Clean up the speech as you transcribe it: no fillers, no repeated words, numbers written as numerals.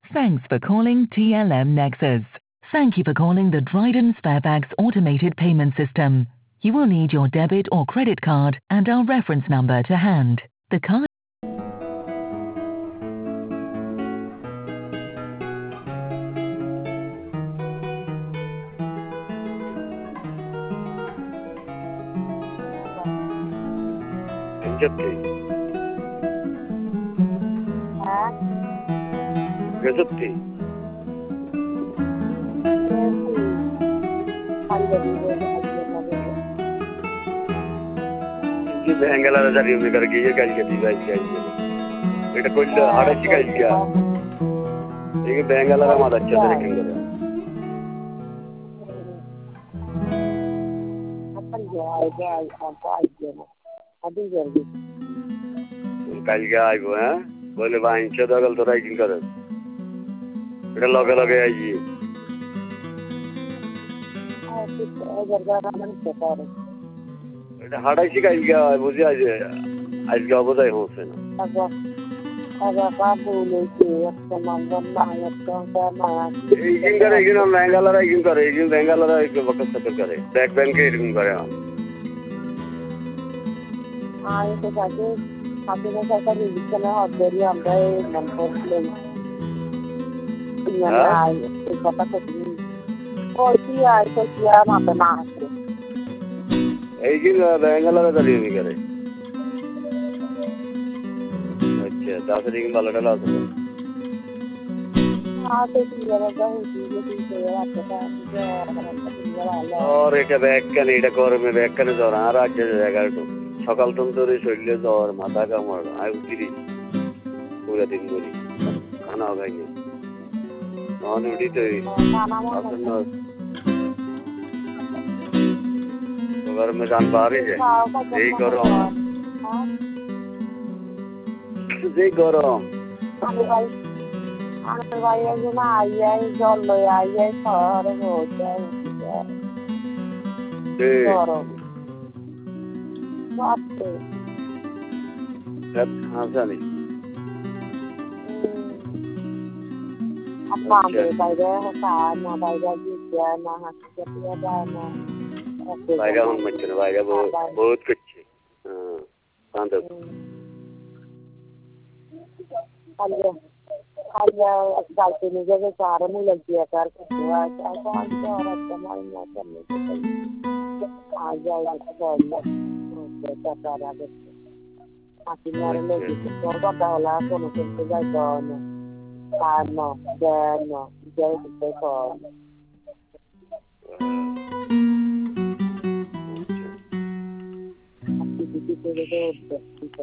Thanks for calling TLM Nexus. Thank you for calling the Dryden Sparebags automated payment system. You will need your debit or credit card and our reference number to hand. The card Gazzetti. Gazzetti. Ki Bengaluru da review karke ye kaaj kati bhai kaaj. Eta koi harachi kaaj kya? Ye Bengaluru ma अच्छा से रखेंगे रे. काज क्या आई वो हैं? बोले भाई चौदह कल तो राइटिंग कर. এটা লগে লগে আইজি এটা হাড়াইছি কালকে বুঝি আজকে অবদায় হচ্ছে না এইদিন করে এইদিন বেঙ্গালোর এইদিন করে এইদিন বেঙ্গালোর বকর সকর করে ব্যাক ব্যাংকে এরকম করে এইদিন বেঙ্গালোরে দাঁড়িয়ে নি করে আচ্ছা 10 তারিখ ভালো টালা আছে और এটা ব্যাক কেন এটা গরমে ব্যাক কেন জ্বর আর আজকে জায়গাটা সকাল তন্তরে শরীরে জ্বর মাথা কামড় আর উঠিরি পুরো দিন ধরে খানা খাইনি নন উঠিতে আসন্ন গরমে जान बाहर है এই গরম এই গরম আমার ভাইয়া যেন আইয়াই জল লয়ে আইয়াই শহরে বসে গরম বাপরে হাসানি আপনাদের বাইরে না বাইরে গিয়ে না হাসতে যায় না বাইরে মন মচ্ছে না বাইরে বহুত করছে হ্যাঁ শান্ত আইয়া গালতে নিয়ে যাবে চার মূল দিয়ে তার কিছু আছে আর তোমার মতো নেই আজ টাকার আগে আপনি মারলে তোর কথা হলা কোনো কিনতে যাইতো না আর না দেন না যাই দিতে কর আপনি দিতে